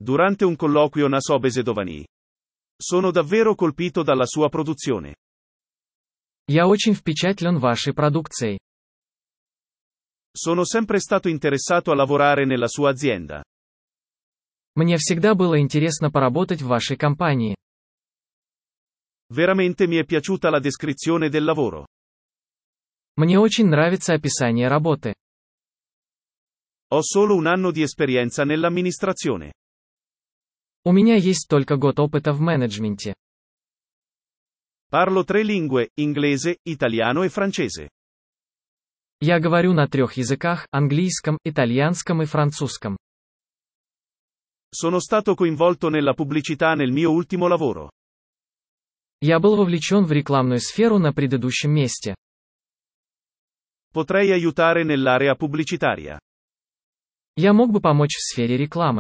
Durante un colloquio na sobеседовании. Sono davvero colpito dalla sua produzione. Я очень впечатлен вашей продукцией. Sono sempre stato interessato a lavorare nella sua azienda. Мне всегда было интересно поработать в вашей компании. Veramente mi è piaciuta la descrizione del lavoro. Мне очень нравится описание работы. Ho solo un anno di esperienza nell'amministrazione. У меня есть только год опыта в менеджменте. Parlo 3 lingue, inglese, italiano e francese. Я говорю на 3 языках: английском, итальянском и французском. Sono stato coinvolto nella pubblicità nel mio ultimo lavoro. Я был вовлечен в рекламную сферу на предыдущем месте. Potrei aiutare nell'area pubblicitaria. Я мог бы помочь в сфере рекламы.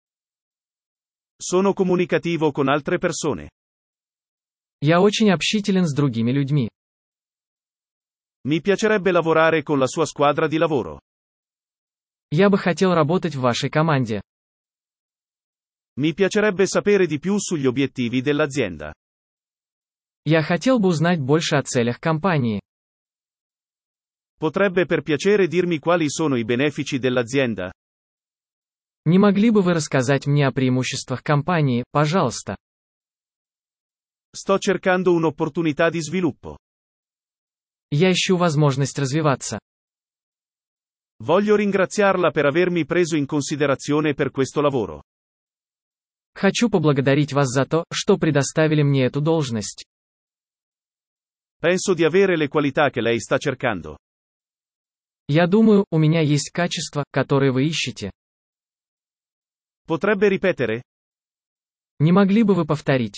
Sono comunicativo con altre persone. Я очень общителен с другими людьми. Mi piacerebbe lavorare con la sua squadra di lavoro. Я бы хотел работать в вашей команде. Mi piacerebbe sapere di più sugli obiettivi dell'azienda. Я хотел бы узнать больше о целях компании. Potrebbe per piacere dirmi quali sono i benefici dell'azienda? Не могли бы вы рассказать мне о преимуществах компании, пожалуйста? Sto cercando un'opportunità di sviluppo. Я ищу возможность развиваться. Voglio ringraziarla per avermi preso in considerazione per questo lavoro. Хочу поблагодарить вас за то, что предоставили мне эту должность. Penso di avere le qualità che lei sta cercando. Я думаю, у меня есть качества, которые вы ищете. Potrebbe ripetere? Не могли бы вы повторить?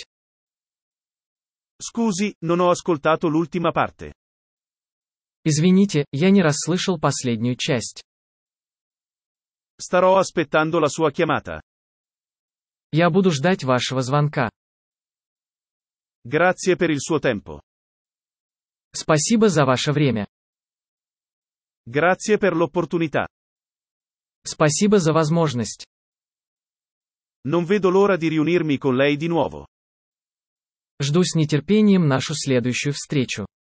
Scusi, non ho ascoltato l'ultima parte. Извините, я не расслышал последнюю часть. Starò aspettando la sua chiamata. Я буду ждать вашего звонка. Grazie per il suo tempo. Спасибо за ваше время. Grazie per l'opportunità. Спасибо за возможность. Non vedo l'ora di riunirmi con lei di nuovo. Жду с нетерпением нашу следующую встречу.